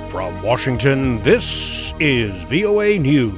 From Washington, this is VOA News.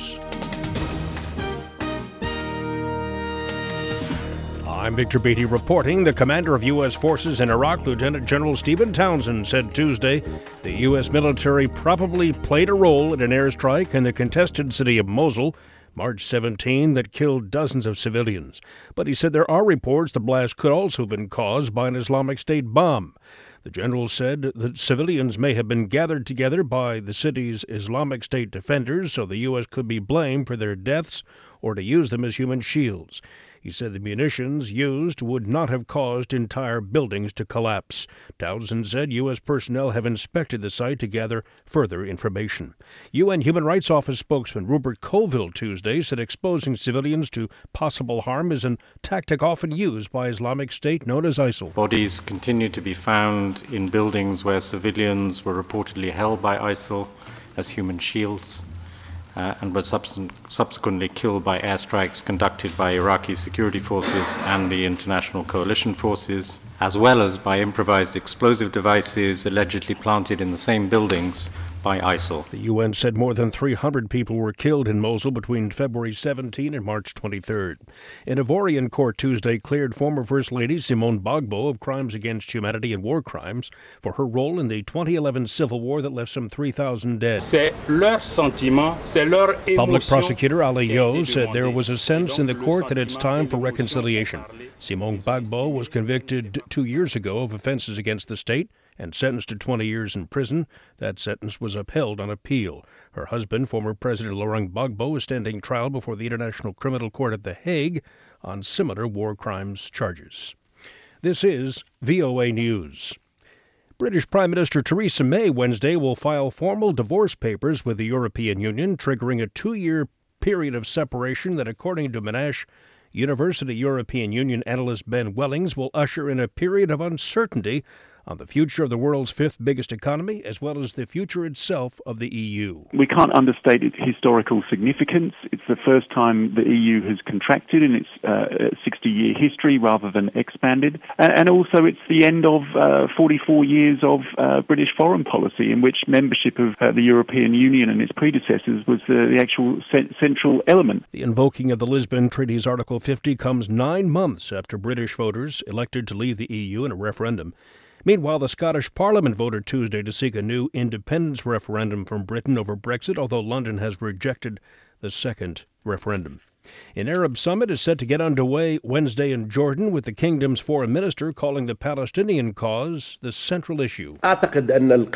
I'm Victor Beatty reporting. The commander of U.S. forces in Iraq, Lieutenant General Stephen Townsend, said Tuesday the U.S. military probably played a role in an airstrike in the contested city of Mosul, March 17, that killed dozens of civilians. But he said there are reports the blast could also have been caused by an Islamic State bomb. The general said that civilians may have been gathered together by the city's Islamic State defenders, so the U.S. could be blamed for their deaths or to use them as human shields. He said the munitions used would not have caused entire buildings to collapse. Townsend said U.S. personnel have inspected the site to gather further information. UN Human Rights Office spokesman Rupert Colville Tuesday said exposing civilians to possible harm is a tactic often used by Islamic State known as ISIL. Bodies continue to be found in buildings where civilians were reportedly held by ISIL as human shields. And were subsequently killed by airstrikes conducted by Iraqi security forces and the international coalition forces, as well as by improvised explosive devices allegedly planted in the same buildings by ISIL. The UN said more than 300 people were killed in Mosul between February 17 and March 23. An Ivorian court Tuesday cleared former First Lady Simone Gbagbo of crimes against humanity and war crimes for her role in the 2011 civil war that left some 3,000 dead. Public prosecutor Ali Yo said there was a sense in the court that it's time for reconciliation. Simone Gbagbo was convicted 2 years ago of offenses against the state and sentenced to 20 years in prison. That sentence was upheld on appeal. Her husband, former President Laurent Gbagbo, is standing trial before the International Criminal Court at The Hague on similar war crimes charges. This is VOA News. British Prime Minister Theresa May Wednesday will file formal divorce papers with the European Union, triggering a 2-year period of separation that, according to Monash University European Union analyst Ben Wellings, will usher in a period of uncertainty on the future of the world's fifth biggest economy, as well as the future itself of the EU. We can't understate its historical significance. It's the first time the EU has contracted in its 60-year history rather than expanded. And also it's the end of 44 years of British foreign policy, in which membership of the European Union and its predecessors was the actual central element. The invoking of the Lisbon Treaty's Article 50 comes 9 months after British voters elected to leave the EU in a referendum. Meanwhile, the Scottish Parliament voted Tuesday to seek a new independence referendum from Britain over Brexit, although London has rejected the second referendum. An Arab summit is set to get underway Wednesday in Jordan, with the kingdom's foreign minister calling the Palestinian cause the central issue. Political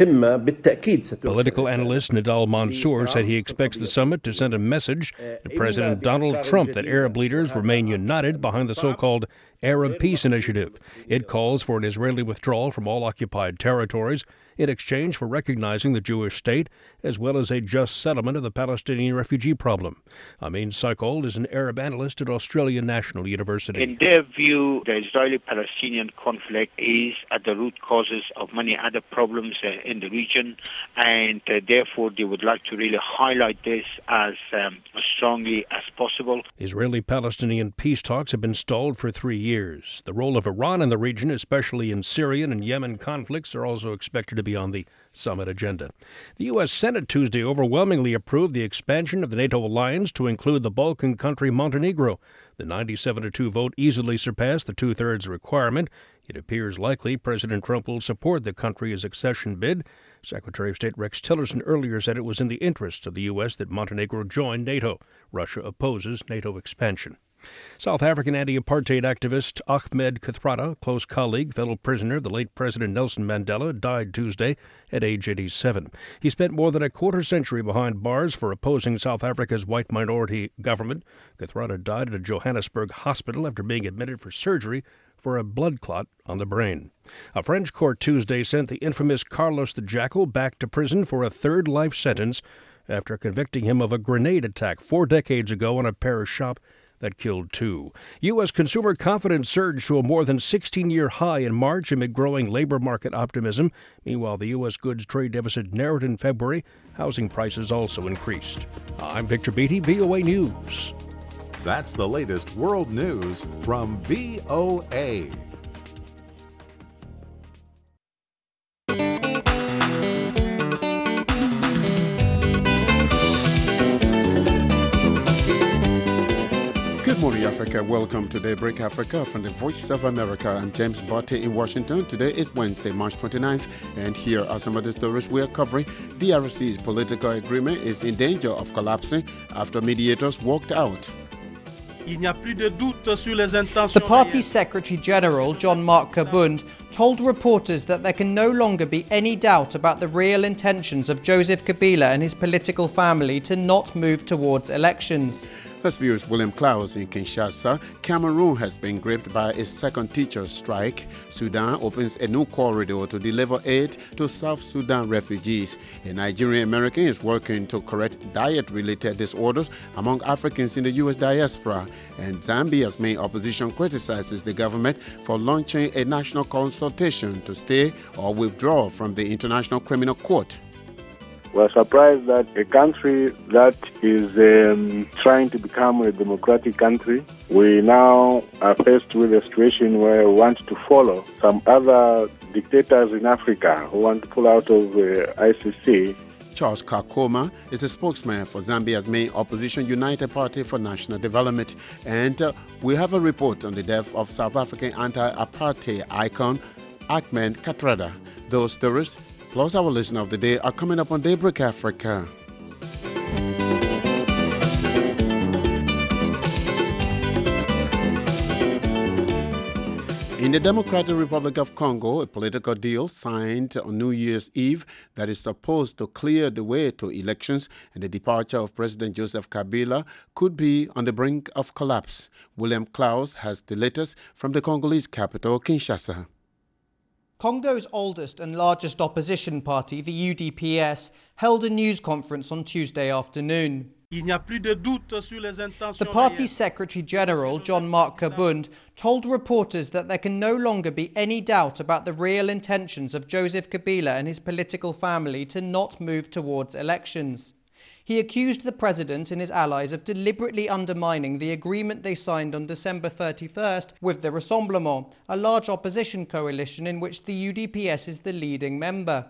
analyst Nidal Mansour said he expects the summit to send a message to President Donald Trump that Arab leaders remain united behind the so-called Arab Peace Initiative. It calls for an Israeli withdrawal from all occupied territories in exchange for recognizing the Jewish state, as well as a just settlement of the Palestinian refugee problem. Amin Saikol is an Arab analyst at Australian National University. In their view, the Israeli-Palestinian conflict is at the root causes of many other problems in the region, and therefore they would like to really highlight this as strongly as possible. Israeli-Palestinian peace talks have been stalled for 3 years. The role of Iran in the region, especially in Syrian and Yemen conflicts, are also expected to be on the summit agenda. The U.S. Senate Tuesday overwhelmingly approved the expansion of the NATO alliance to include the Balkan country Montenegro. The 97-2 vote easily surpassed the two-thirds requirement. It appears likely President Trump will support the country's accession bid. Secretary of State Rex Tillerson earlier said it was in the interest of the U.S. that Montenegro join NATO. Russia opposes NATO expansion. South African anti-apartheid activist Ahmed Kathrada, close colleague, fellow prisoner of the late President Nelson Mandela, died Tuesday at age 87. He spent more than a quarter century behind bars for opposing South Africa's white minority government. Kathrada died at a Johannesburg hospital after being admitted for surgery for a blood clot on the brain. A French court Tuesday sent the infamous Carlos the Jackal back to prison for a third life sentence after convicting him of a grenade attack 4 decades ago on a Paris shop that killed 2. U.S. consumer confidence surged to a more than 16-year high in March amid growing labor market optimism. Meanwhile, the U.S. goods trade deficit narrowed in February. Housing prices also increased. I'm Victor Beatty, VOA News. That's the latest world news from VOA. Africa. Welcome to Daybreak Africa from the Voice of America. I'm James Botte in Washington. Today is Wednesday, March 29th, and here are some of the stories we are covering. DRC's political agreement is in danger of collapsing after mediators walked out. The party's Secretary General, Jean-Marc Kabund, told reporters that there can no longer be any doubt about the real intentions of Joseph Kabila and his political family to not move towards elections. Let's view William Klaus in Kinshasa. Cameroon has been gripped by a second teachers' strike. Sudan opens a new corridor to deliver aid to South Sudan refugees. A Nigerian American is working to correct diet-related disorders among Africans in the U.S. diaspora. And Zambia's main opposition criticizes the government for launching a national consultation to stay or withdraw from the International Criminal Court. We're surprised that a country that is trying to become a democratic country, we now are faced with a situation where we want to follow some other dictators in Africa who want to pull out of ICC. Charles Kakoma is a spokesman for Zambia's main opposition, United Party for National Development. And we have a report on the death of South African anti-apartheid icon Ahmed Kathrada. Those stories plus our listener of the day are coming up on Daybreak Africa. In the Democratic Republic of Congo, a political deal signed on New Year's Eve that is supposed to clear the way to elections and the departure of President Joseph Kabila could be on the brink of collapse. William Klaus has the latest from the Congolese capital, Kinshasa. Congo's oldest and largest opposition party, the UDPS, held a news conference on Tuesday afternoon. The party's Secretary General, Jean-Marc Kabund, told reporters that there can no longer be any doubt about the real intentions of Joseph Kabila and his political family to not move towards elections. He accused the president and his allies of deliberately undermining the agreement they signed on December 31st with the Rassemblement, a large opposition coalition in which the UDPS is the leading member.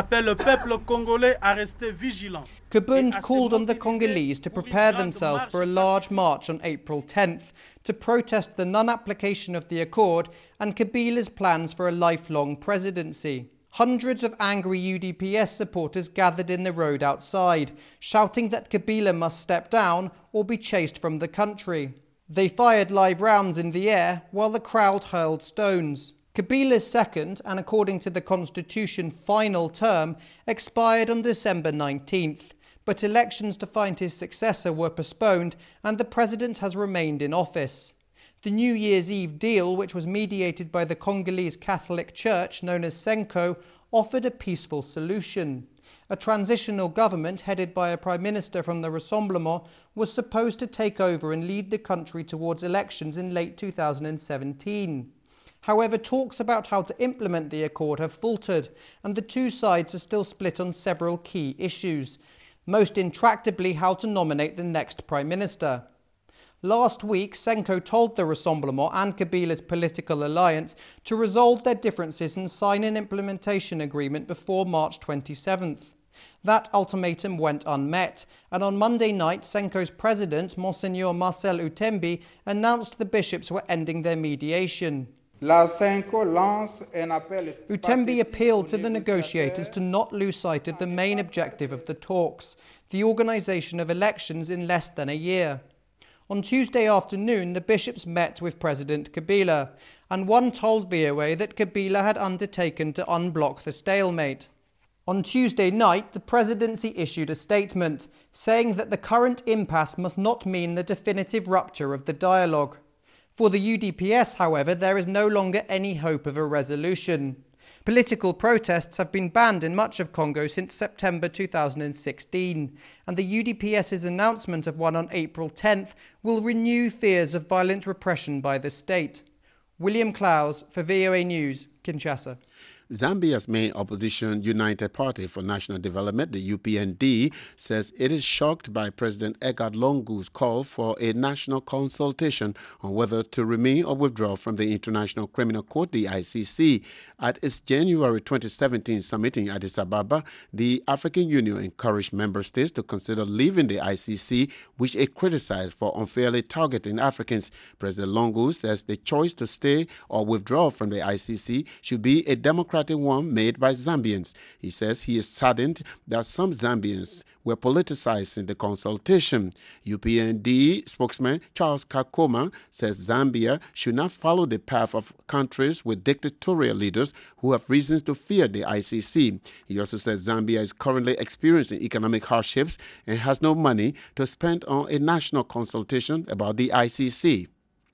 Kabund called on the Congolese to prepare themselves for a large march on April 10th to protest the non-application of the accord and Kabila's plans for a lifelong presidency. Hundreds of angry UDPS supporters gathered in the road outside, shouting that Kabila must step down or be chased from the country. They fired live rounds in the air while the crowd hurled stones. Kabila's second, and according to the constitution, final term expired on December 19th, but elections to find his successor were postponed and the president has remained in office. The New Year's Eve deal, which was mediated by the Congolese Catholic Church known as Senko, offered a peaceful solution. A transitional government headed by a prime minister from the Rassemblement was supposed to take over and lead the country towards elections in late 2017. However, talks about how to implement the accord have faltered, and the two sides are still split on several key issues, most intractably how to nominate the next prime minister. Last week, Senko told the Rassemblement and Kabila's political alliance to resolve their differences and sign an implementation agreement before March 27th. That ultimatum went unmet, and on Monday night, Senko's president, Monseigneur Marcel Utembi, announced the bishops were ending their mediation. Utembi appealed to the negotiators to not lose sight of the main objective of the talks, the organisation of elections in less than a year. On Tuesday afternoon, the bishops met with President Kabila, and one told VOA that Kabila had undertaken to unblock the stalemate. On Tuesday night, the presidency issued a statement, saying that the current impasse must not mean the definitive rupture of the dialogue. For the UDPS, however, there is no longer any hope of a resolution. Political protests have been banned in much of Congo since September 2016, and the UDPS's announcement of one on April 10th will renew fears of violent repression by the state. William Klaus for VOA News, Kinshasa. Zambia's main opposition, United Party for National Development, the UPND, says it is shocked by President Edgar Lungu's call for a national consultation on whether to remain or withdraw from the International Criminal Court, the ICC. At its January 2017 summit in Addis Ababa, the African Union encouraged member states to consider leaving the ICC, which it criticized for unfairly targeting Africans. President Lungu says the choice to stay or withdraw from the ICC should be a democratic one made by Zambians. He says he is saddened that some Zambians were politicized in the consultation. UPND spokesman Charles Kakoma says Zambia should not follow the path of countries with dictatorial leaders who have reasons to fear the ICC. He also says Zambia is currently experiencing economic hardships and has no money to spend on a national consultation about the ICC.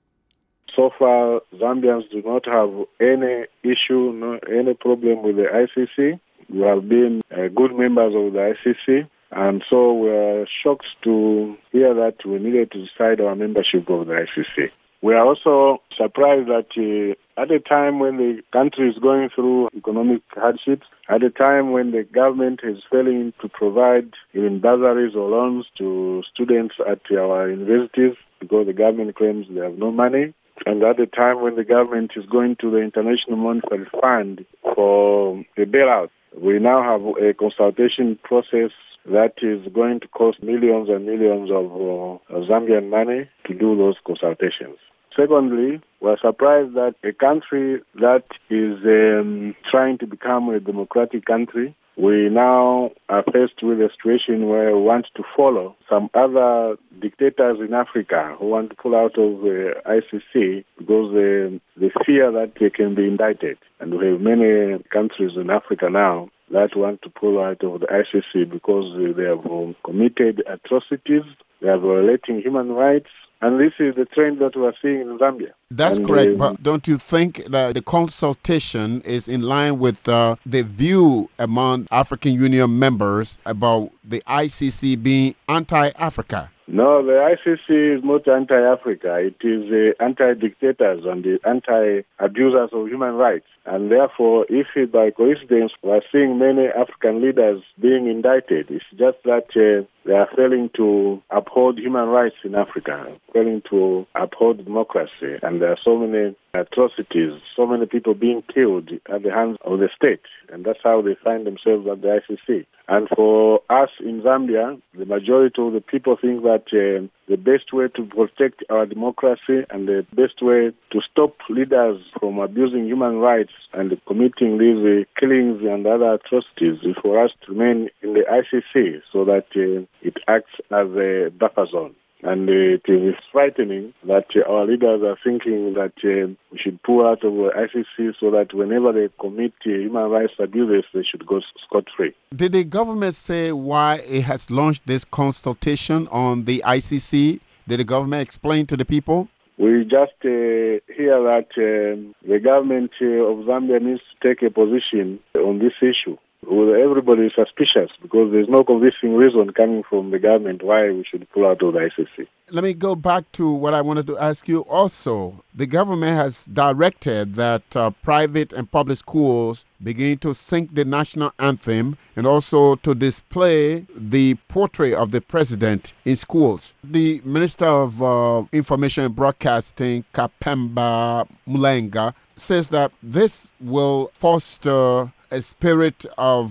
So far, Zambians do not have any issue, any problem with the ICC. We have been good members of the ICC, and so we are shocked to hear that we needed to decide our membership of the ICC. We are also surprised that at a time when the country is going through economic hardships, at a time when the government is failing to provide even bursaries or loans to students at our universities because the government claims they have no money, and at a time when the government is going to the International Monetary Fund for a bailout, we now have a consultation process that is going to cost millions and millions of Zambian money to do those consultations. Secondly, we're surprised that a country that is trying to become a democratic country, we now are faced with a situation where we want to follow some other dictators in Africa who want to pull out of the ICC because they fear that they can be indicted. And we have many countries in Africa now that want to pull out of the ICC because they have committed atrocities, they are violating human rights, and this is the trend that we are seeing in Zambia. That's correct, but don't you think that the consultation is in line with the view among African Union members about the ICC being anti-Africa? No, the ICC is not anti-Africa. It is anti-dictators and the anti-abusers of human rights. And therefore, if by coincidence we are seeing many African leaders being indicted, it's just that they are failing to uphold human rights in Africa, failing to uphold democracy. And there are so many atrocities, so many people being killed at the hands of the state. And that's how they find themselves at the ICC. And for us in Zambia, the majority of the people think that the best way to protect our democracy and the best way to stop leaders from abusing human rights and committing these killings and other atrocities is for us to remain in the ICC so that it acts as a buffer zone. And it is frightening that our leaders are thinking that we should pull out of the ICC so that whenever they commit human rights abuses, they should go scot-free. Did the government say why it has launched this consultation on the ICC? Did the government explain to the people? We just hear that the government of Zambia needs to take a position on this issue. Well, everybody is suspicious because there's no convincing reason coming from the government why we should pull out of the ICC. Let me go back to what I wanted to ask you also. The government has directed that private and public schools begin to sing the national anthem and also to display the portrait of the president in schools. The Minister of Information and Broadcasting, Kapemba Mulenga, says that this will foster a spirit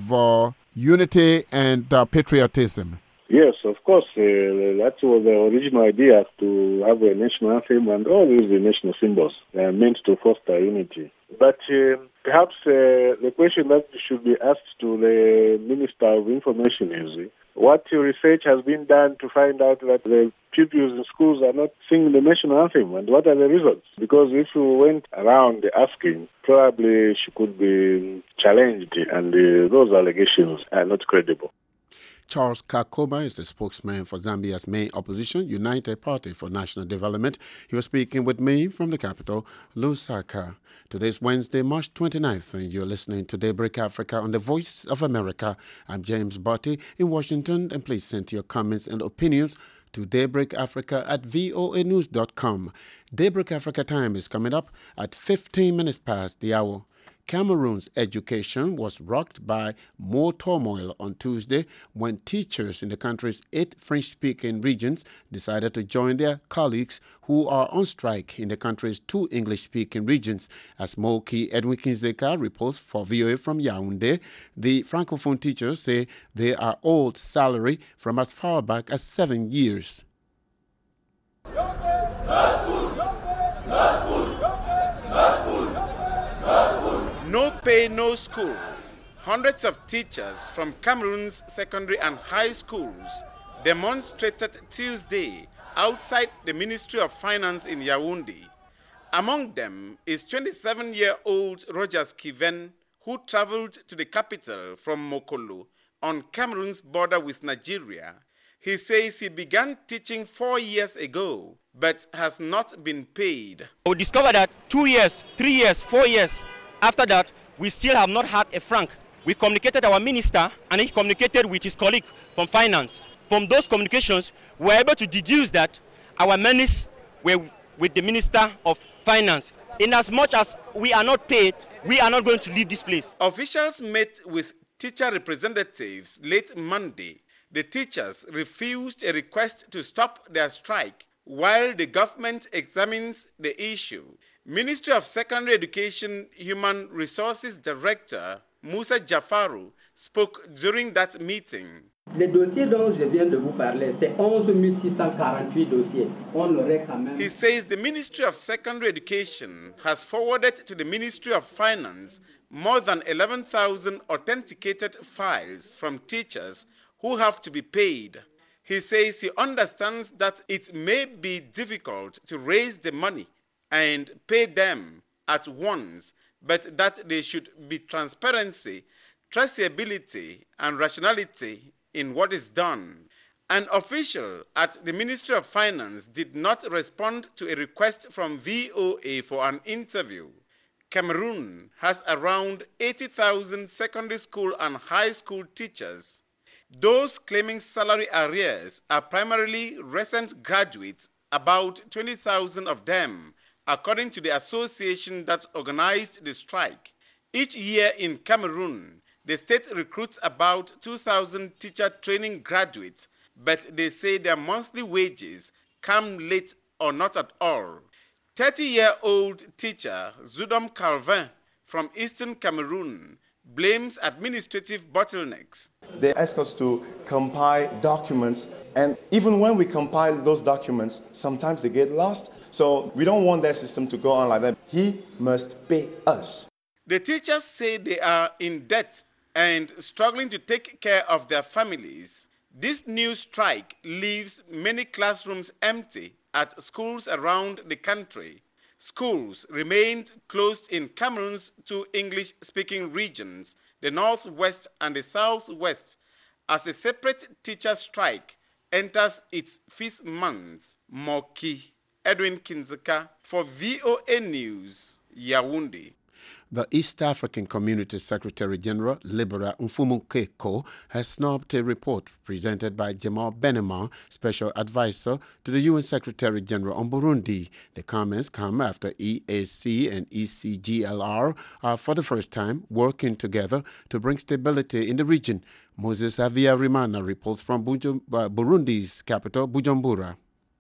of unity and patriotism. Yes, of course. That was the original idea, to have a national anthem and all these national symbols. They are meant to foster unity. But perhaps the question that should be asked to the Minister of Information is, what research has been done to find out that the pupils in schools are not singing the national anthem, and what are the results? Because if you went around asking, probably she could be challenged, and those allegations are not credible. Charles Kakoma is the spokesman for Zambia's main opposition, United Party for National Development. He was speaking with me from the capital, Lusaka. Today's Wednesday, March 29th, and you're listening to Daybreak Africa on the Voice of America. I'm James Botti in Washington, and please send your comments and opinions to daybreakafrica@voanews.com. Daybreak Africa time is coming up at 15 minutes past the hour. Cameroon's education was rocked by more turmoil on Tuesday when teachers in the country's 8 French-speaking regions decided to join their colleagues who are on strike in the country's 2 English-speaking regions. As Moki Edwin Kinzeka reports for VOA from Yaoundé, the Francophone teachers say they are owed salary from as far back as 7 years. No pay, no school. Hundreds of teachers from Cameroon's secondary and high schools demonstrated Tuesday outside the Ministry of Finance in Yaoundé. Among them is 27-year-old Roger Skiven, who traveled to the capital from Mokolo on Cameroon's border with Nigeria. He says he began teaching 4 years ago, but has not been paid. We discovered that 2 years, 3 years, 4 years after that, we still have not had a franc. We communicated our minister, and he communicated with his colleague from finance. From those communications, we were able to deduce that our monies were with the Minister of Finance. In as much as we are not paid, we are not going to leave this place. Officials met with teacher representatives late Monday. The teachers refused a request to stop their strike while the government examines the issue. Ministry of Secondary Education Human Resources Director Moussa Jafarou spoke during that meeting. Les dossiers dont je viens de vous parler, c'est 11 648 dossiers. On aurait quand même... He says the Ministry of Secondary Education has forwarded to the Ministry of Finance more than 11,000 authenticated files from teachers who have to be paid. He says he understands that it may be difficult to raise the money and pay them at once, but that there should be transparency, traceability, and rationality in what is done. An official at the Ministry of Finance did not respond to a request from VOA for an interview. Cameroon has around 80,000 secondary school and high school teachers. Those claiming salary arrears are primarily recent graduates, about 20,000 of them, according to the association that organized the strike. Each year in Cameroon, the state recruits about 2,000 teacher training graduates, but they say their monthly wages come late or not at all. 30-year-old teacher Zudom Calvin from Eastern Cameroon blames administrative bottlenecks. They ask us to compile documents, and even when we compile those documents, sometimes they get lost. So we don't want that system to go on like that. He must pay us. The teachers say they are in debt and struggling to take care of their families. This new strike leaves many classrooms empty at schools around the country. Schools remained closed in Cameroon's 2 English-speaking regions, the Northwest and the Southwest, as a separate teacher strike enters its 5th month. Moki Edwin Kinzeka for VOA News, Yaoundé. The East African Community Secretary General, Libera Mfumukeko, has snubbed a report presented by Jamal Benema, Special Advisor to the UN Secretary General on Burundi. The comments come after EAC and ECGLR are for the first time working together to bring stability in the region. Moses Havyarimana reports from Burundi's capital, Bujumbura.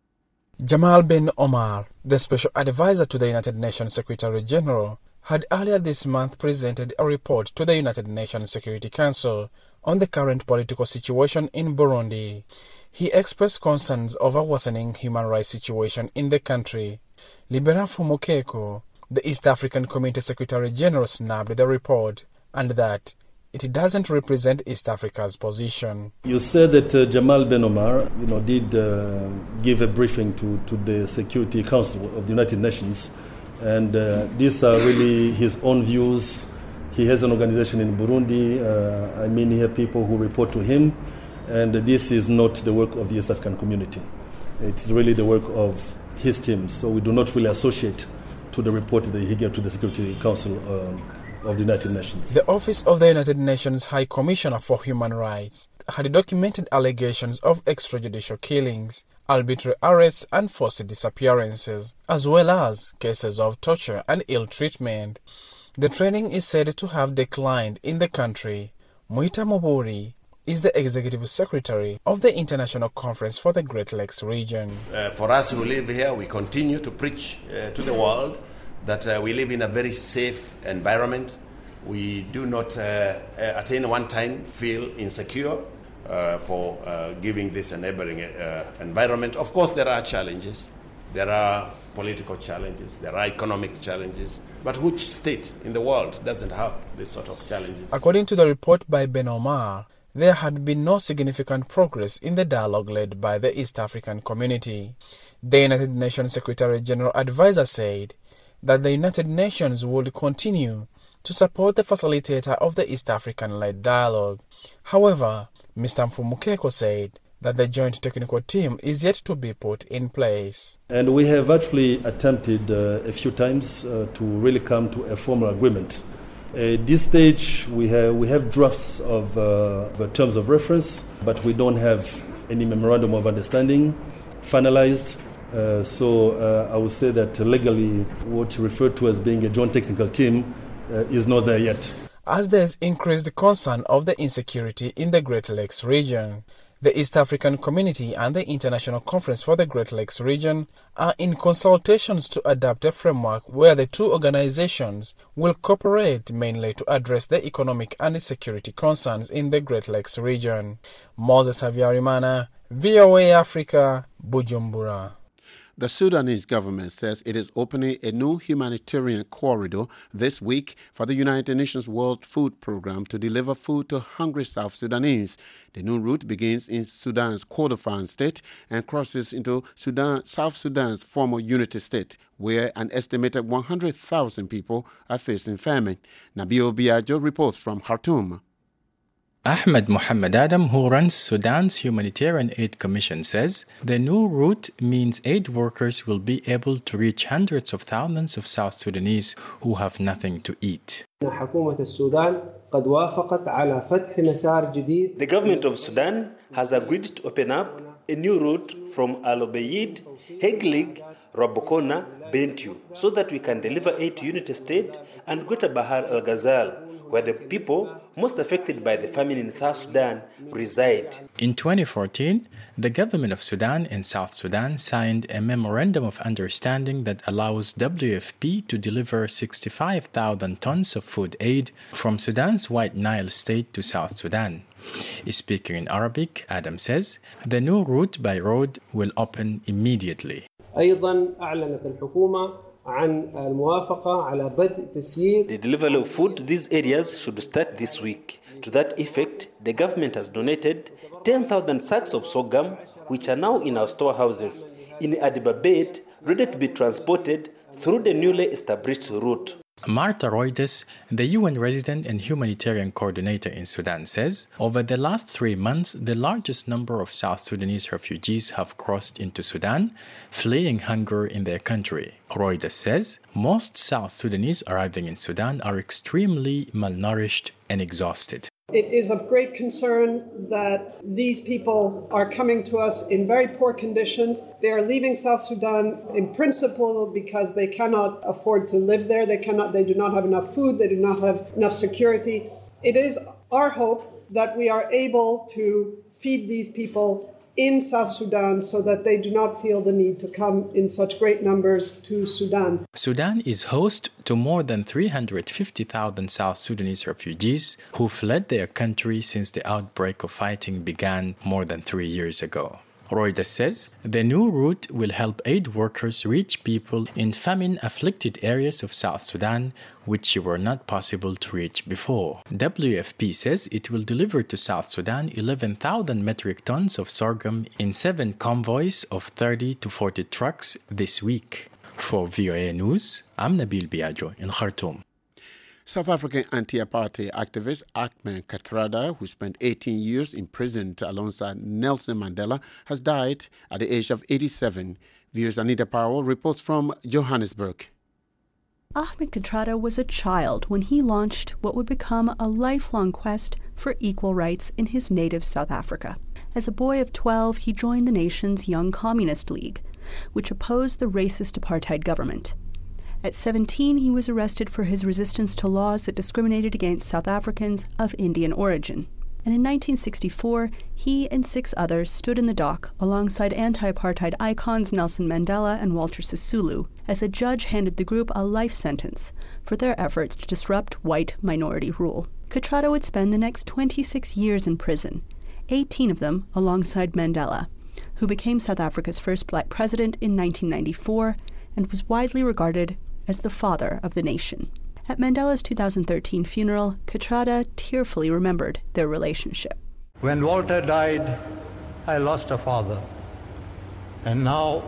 Jamal Ben Omar, the Special Advisor to the United Nations Secretary General, had earlier this month presented a report to the United Nations Security Council on the current political situation in Burundi. He expressed concerns over worsening human rights situation in the country. Libera Mfumukeko, the East African Community Secretary General, snubbed the report, and that it doesn't represent East Africa's position. You said that Jamal Ben Omar, did give a briefing to the Security Council of the United Nations, and these are really his own views. He has an organization in Burundi. He has people who report to him, and this is not the work of the East African community. It's really the work of his team. So we do not really associate to the report that he gave to the Security Council of the United Nations. The Office of the United Nations High Commissioner for Human Rights had documented allegations of extrajudicial killings, arbitrary arrests and forced disappearances, as well as cases of torture and ill treatment. The training is said to have declined in the country. Muita Mobori is the executive secretary of the International Conference for the Great Lakes region. For us who live here, we continue to preach to the world that we live in a very safe environment. We do not at any one time feel insecure for giving this enabling environment. Of course, there are challenges. There are political challenges. There are economic challenges. But which state in the world doesn't have this sort of challenges? According to the report by Ben Omar, there had been no significant progress in the dialogue led by the East African community. The United Nations Secretary General Advisor said that the United Nations would continue to support the facilitator of the East African-led dialogue. However, Mr. Mfumukeko said that the joint technical team is yet to be put in place. And we have actually attempted a few times to really come to a formal agreement. At this stage, we have drafts of terms of reference, but we don't have any memorandum of understanding finalized. So I would say that legally, what you refer to as being a joint technical team is not there yet. As there is increased concern of the insecurity in the Great Lakes region, the East African Community and the International Conference for the Great Lakes region are in consultations to adopt a framework where the two organizations will cooperate mainly to address the economic and security concerns in the Great Lakes region. Moses Havyarimana, VOA Africa, Bujumbura. The Sudanese government says it is opening a new humanitarian corridor this week for the United Nations World Food Programme to deliver food to hungry South Sudanese. The new route begins in Sudan's Kordofan state and crosses into South Sudan's former unity state, where an estimated 100,000 people are facing famine. Nabil Biagio reports from Khartoum. Ahmed Mohamed Adam, who runs Sudan's Humanitarian Aid Commission, says the new route means aid workers will be able to reach hundreds of thousands of South Sudanese who have nothing to eat. The government of Sudan has agreed to open up a new route from Al Obeid, Heglig, Rabokona, Bentiu, so that we can deliver aid to Unity State and Greater Bahar al Ghazal, where the people most affected by the famine in South Sudan reside. In 2014, the government of Sudan and South Sudan signed a memorandum of understanding that allows WFP to deliver 65,000 tons of food aid from Sudan's White Nile state to South Sudan. Speaking in Arabic, Adam says the new route by road will open immediately. The delivery of food to these areas should start this week. To that effect, the government has donated 10,000 sacks of sorghum, which are now in our storehouses in Addis Ababa, ready to be transported through the newly established route. Marta Reuters, the UN resident and humanitarian coordinator in Sudan, says over the last 3 months, the largest number of South Sudanese refugees have crossed into Sudan, fleeing hunger in their country. Reuters says most South Sudanese arriving in Sudan are extremely malnourished and exhausted. It is of great concern that these people are coming to us in very poor conditions. They are leaving South Sudan in principle because they cannot afford to live there. They do not have enough food. They do not have enough security. It is our hope that we are able to feed these people in South Sudan so that they do not feel the need to come in such great numbers to Sudan. Sudan is host to more than 350,000 South Sudanese refugees who fled their country since the outbreak of fighting began more than 3 years ago. Reuters says the new route will help aid workers reach people in famine-afflicted areas of South Sudan, which were not possible to reach before. WFP says it will deliver to South Sudan 11,000 metric tons of sorghum in 7 convoys of 30 to 40 trucks this week. For VOA News, I'm Nabil Biagio in Khartoum. South African anti-apartheid activist Ahmed Kathrada, who spent 18 years imprisoned alongside Nelson Mandela, has died at the age of 87. VOA's Anita Powell reports from Johannesburg. Ahmed Kathrada was a child when he launched what would become a lifelong quest for equal rights in his native South Africa. As a boy of 12, he joined the nation's Young Communist League, which opposed the racist apartheid government. At 17, he was arrested for his resistance to laws that discriminated against South Africans of Indian origin. And in 1964, he and 6 others stood in the dock alongside anti-apartheid icons Nelson Mandela and Walter Sisulu as a judge handed the group a life sentence for their efforts to disrupt white minority rule. Khattrada would spend the next 26 years in prison, 18 of them alongside Mandela, who became South Africa's first black president in 1994 and was widely regarded as the father of the nation. At Mandela's 2013 funeral, Khattrada tearfully remembered their relationship. When Walter died, I lost a father, and now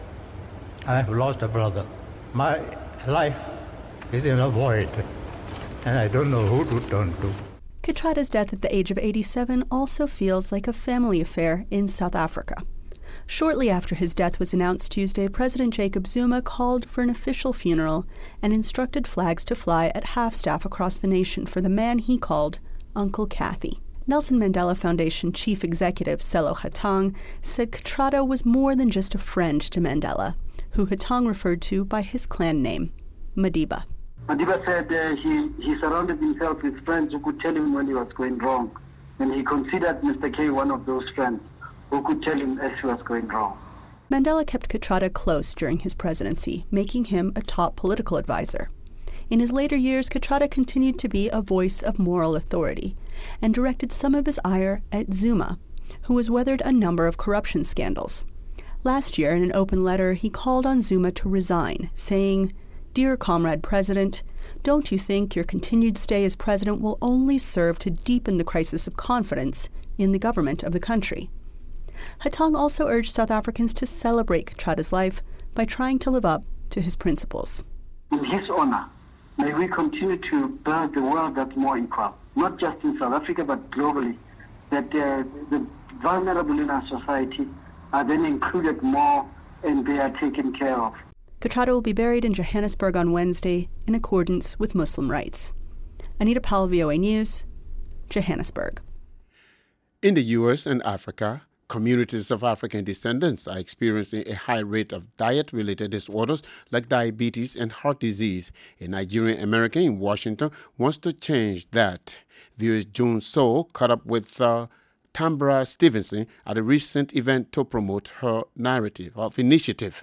I have lost a brother. My life is in a void, and I don't know who to turn to. Khattrada's death at the age of 87 also feels like a family affair in South Africa. Shortly after his death was announced Tuesday, President Jacob Zuma called for an official funeral and instructed flags to fly at half-staff across the nation for the man he called Uncle Kathy. Nelson Mandela Foundation Chief Executive Sello Hatang said Khattrada was more than just a friend to Mandela, who Hatang referred to by his clan name, Madiba. Madiba said he surrounded himself with friends who could tell him when he was going wrong, and he considered Mr. K one of those friends who could tell him as he was going wrong. Mandela kept Khattrada close during his presidency, making him a top political advisor. In his later years, Khattrada continued to be a voice of moral authority and directed some of his ire at Zuma, who has weathered a number of corruption scandals. Last year, in an open letter, he called on Zuma to resign, saying, "Dear Comrade President, don't you think your continued stay as president will only serve to deepen the crisis of confidence in the government of the country?" Hatang also urged South Africans to celebrate Khattrada's life by trying to live up to his principles. In his honor, may we continue to build the world that's more equal, not just in South Africa but globally, that the vulnerable in our society are then included more and they are taken care of. Khattrada will be buried in Johannesburg on Wednesday in accordance with Muslim rites. Anita Powell, VOA News, Johannesburg. In the U.S. and Africa, communities of African descendants are experiencing a high rate of diet-related disorders like diabetes and heart disease. A Nigerian American in Washington wants to change that. VOA's June So caught up with Tambra Stevenson at a recent event to promote her initiative.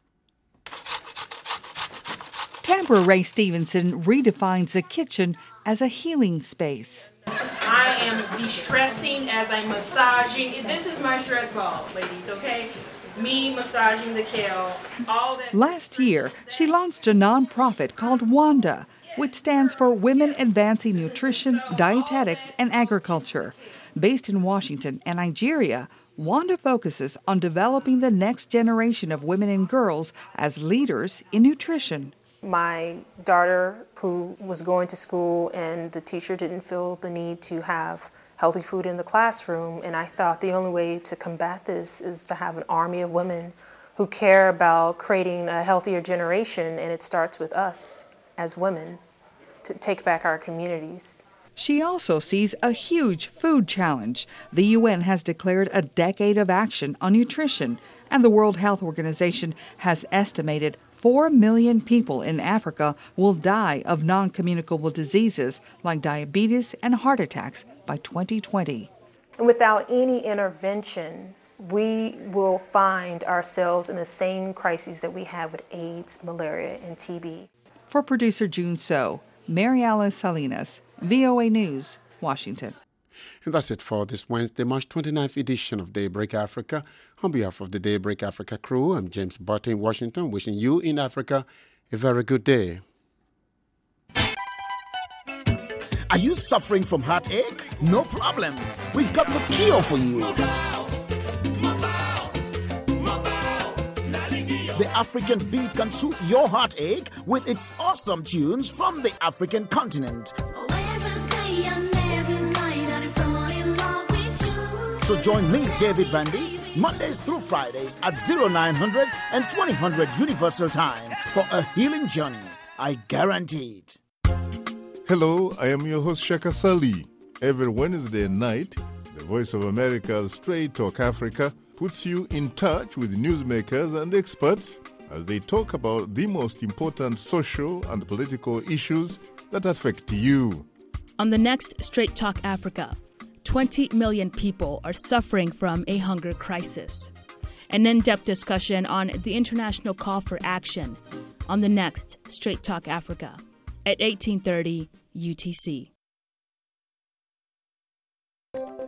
Tambra Ray Stevenson redefines the kitchen as a healing space. I am de-stressing as I'm massaging. This is my stress ball, ladies, okay? Me massaging the kale. All that. Last year, she launched a nonprofit called WANDA, which stands for Women Advancing Nutrition, Dietetics, and Agriculture. Based in Washington and Nigeria, WANDA focuses on developing the next generation of women and girls as leaders in nutrition. My daughter, who was going to school, and the teacher didn't feel the need to have healthy food in the classroom, and I thought the only way to combat this is to have an army of women who care about creating a healthier generation, and it starts with us as women to take back our communities. She also sees a huge food challenge. The UN has declared a decade of action on nutrition, and the World Health Organization has estimated 4 million people in Africa will die of non-communicable diseases like diabetes and heart attacks by 2020. And without any intervention, we will find ourselves in the same crises that we have with AIDS, malaria, and TB. For producer June So, Mary Alice Salinas, VOA News, Washington. And that's it for this Wednesday, March 29th edition of Daybreak Africa. On behalf of the Daybreak Africa crew, I'm James Butter in Washington, wishing you in Africa a very good day. Are you suffering from heartache? No problem. We've got the cure for you. The African beat can soothe your heartache with its awesome tunes from the African continent. So join me, David Vandy, Mondays through Fridays at 0900 and 2000 Universal Time for a healing journey. I guarantee it. Hello, I am your host, Shaka Sali. Every Wednesday night, the Voice of America's Straight Talk Africa puts you in touch with newsmakers and experts as they talk about the most important social and political issues that affect you. On the next Straight Talk Africa, 20 million people are suffering from a hunger crisis. An in-depth discussion on the international call for action on the next Straight Talk Africa at 1830 UTC.